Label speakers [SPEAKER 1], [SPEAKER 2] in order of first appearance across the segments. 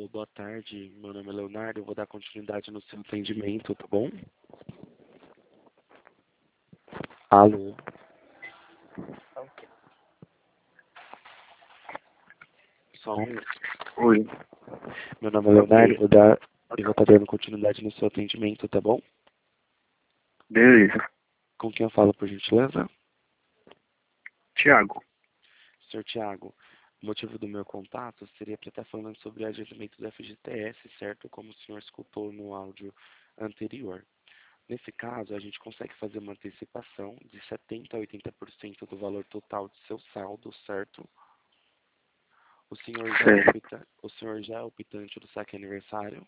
[SPEAKER 1] boa tarde. Meu nome é Leonardo. Eu vou dar continuidade no seu atendimento, tá bom? Alô? Só um minuto.
[SPEAKER 2] Oi,
[SPEAKER 1] Meu nome é Leonardo.
[SPEAKER 2] ok.
[SPEAKER 1] Eu vou estar dando continuidade no seu atendimento, tá bom?
[SPEAKER 2] Beleza.
[SPEAKER 1] Com quem eu falo, por gentileza?
[SPEAKER 2] Tiago,
[SPEAKER 1] Senhor Tiago, o motivo do meu contato seria para estar falando sobre o adiantamento do FGTS, certo? Como o senhor escutou no áudio anterior. Nesse caso, a gente consegue fazer uma antecipação de 70% a 80% do valor total do seu saldo, certo?
[SPEAKER 2] certo.
[SPEAKER 1] O senhor já é optante do saque aniversário?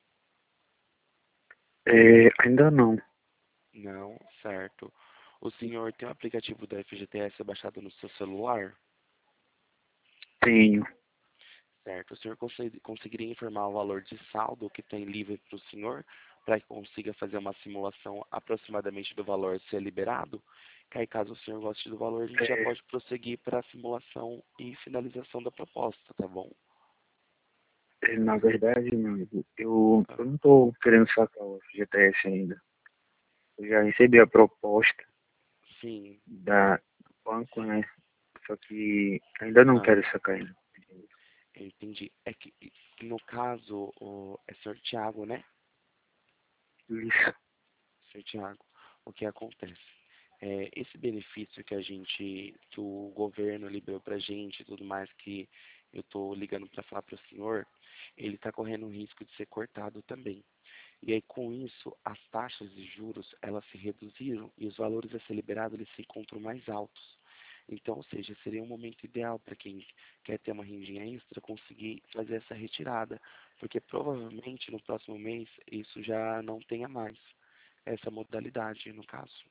[SPEAKER 2] Ainda não.
[SPEAKER 1] Não, certo. O senhor tem o aplicativo da FGTS baixado no seu celular?
[SPEAKER 2] Tenho.
[SPEAKER 1] Certo. O senhor conseguiria informar o valor de saldo que tem livre para o senhor, para que consiga fazer uma simulação aproximadamente do valor ser liberado? Que aí, caso o senhor goste do valor, a gente já
[SPEAKER 2] É,
[SPEAKER 1] pode prosseguir para a simulação e finalização da proposta, tá bom?
[SPEAKER 2] Na verdade, meu amigo, eu
[SPEAKER 1] Ah,
[SPEAKER 2] não tô querendo sacar o FGTS ainda. Eu já recebi a proposta
[SPEAKER 1] sim.
[SPEAKER 2] do banco, né? Só que ainda não
[SPEAKER 1] Ah,
[SPEAKER 2] quero sacar ainda.
[SPEAKER 1] eu entendi. É que, no caso, é senhor Tiago, né?
[SPEAKER 2] Isso.
[SPEAKER 1] Senhor Tiago, o que acontece? Esse benefício que o governo liberou pra gente e tudo mais, que eu tô ligando para falar para o senhor, ele está correndo o risco de ser cortado também. E aí, com isso, as taxas de juros, elas se reduziram e os valores a ser liberados, eles se encontram mais altos. Então, ou seja, seria um momento ideal para quem quer ter uma rendinha extra conseguir fazer essa retirada, porque provavelmente no próximo mês isso já não tenha mais essa modalidade, no caso.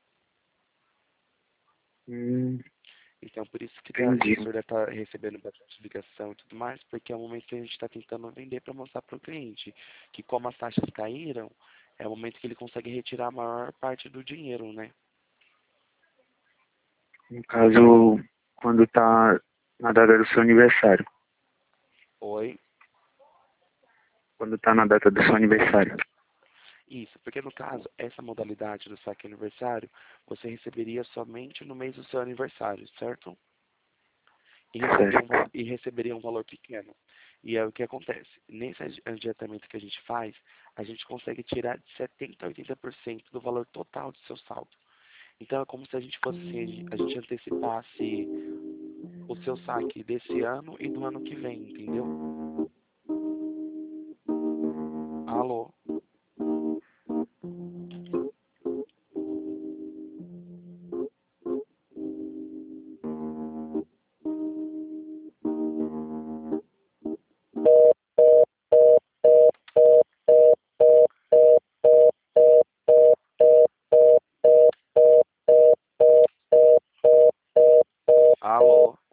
[SPEAKER 2] Hum,
[SPEAKER 1] Então, por isso que o
[SPEAKER 2] entendi.
[SPEAKER 1] senhor deve estar recebendo bastante ligação e tudo mais, porque é o momento que a gente está tentando vender para mostrar para o cliente que como as taxas caíram, é o momento que ele consegue retirar a maior parte do dinheiro, né?
[SPEAKER 2] No caso, quando tá na data do seu aniversário.
[SPEAKER 1] Oi?
[SPEAKER 2] Quando tá na data do seu aniversário.
[SPEAKER 1] Isso, porque no caso, essa modalidade do saque aniversário, você receberia somente no mês do seu aniversário, certo?
[SPEAKER 2] Certo.
[SPEAKER 1] E receberia um valor pequeno. E é o que acontece. Nesse adiantamento que a gente faz, a gente consegue tirar de 70% a 80% do valor total do seu saldo. Então é como se a gente fosse assim, a gente antecipasse o seu saque desse ano e do ano que vem, entendeu? Alô? Alô?